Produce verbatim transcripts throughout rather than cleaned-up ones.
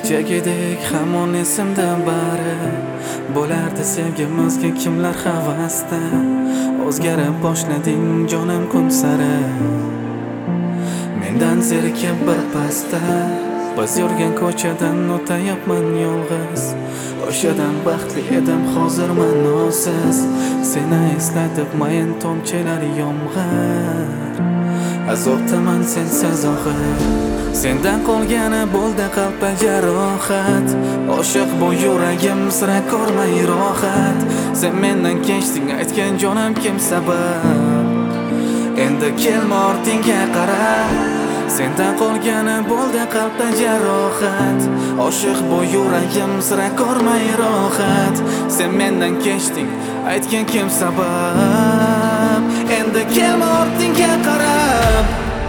Kechagidek hamon esimda bari bo'lardi sevgimizga kimlar havasda. O'zgarib boshlading jonim kun sari, mendan zerikib bir pasda. Biz yurgan ko'chadan o'tayapman yolg'iz. O'shadan baxtli edim, hozir ma'nosiz. Seni eslatib mayin tomchilar yomg'ir. Azobdaman sensiz og'ir. Sendan qolgani bo'ldi qalbda jarohat. Oshiq bu yuragim sira ko'rmay rohat. Sen mendan kechding, aytgan jonim kim sabab? Endi kelma ortingga qara. Sendan qolgani bo'ldi qalbda jarohat. Oshiq bu yuragim sira ko'rmay rohat. Sen mendan kechding, aytgan kim sabab? Endi kelma ortingga qarab.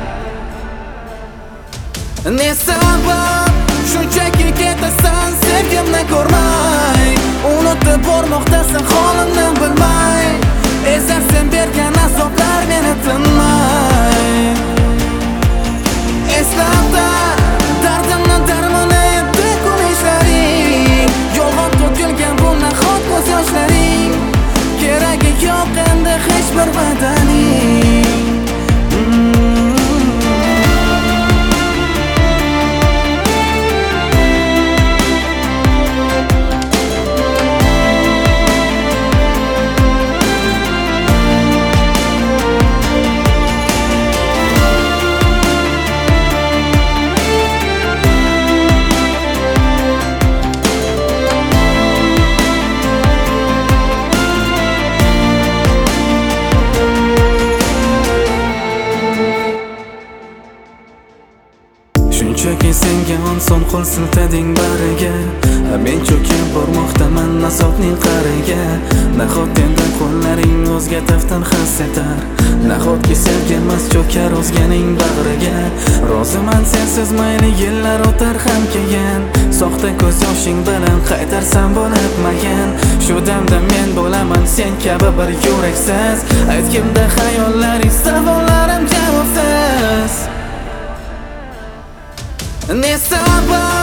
Ne sabab shunchaki ketasan sevgimni ko'rmay? Unutib bormoqdasan holimni bilmay. Ezar sen bergan azoblar meni tinmay. Eslabda dardimni darmoni etdi kun ishlaring. Yolg'on to'kilgan bu nahot ko'z yoshlaring. Keragi yo'q endi hech bir va'daning. Shunchaki senga onson qo'l siltading bariga. Men cho'kib bormoqdaman azobning qariga. Nahot endi qo'llaring o'zga taftin his etar? Nahotki sevgimiz cho'kar o'zganing bag'riga? Roziman sensiz mayli yillar o'tar ham keyin. Soxta ko'z yoshing bilan qaytarsan bo'lib mayin. Shu damda men bo'laman sen kabi bir yuraksiz. Aytgimda xayollaring, savollarim javobsiz. Ne sabab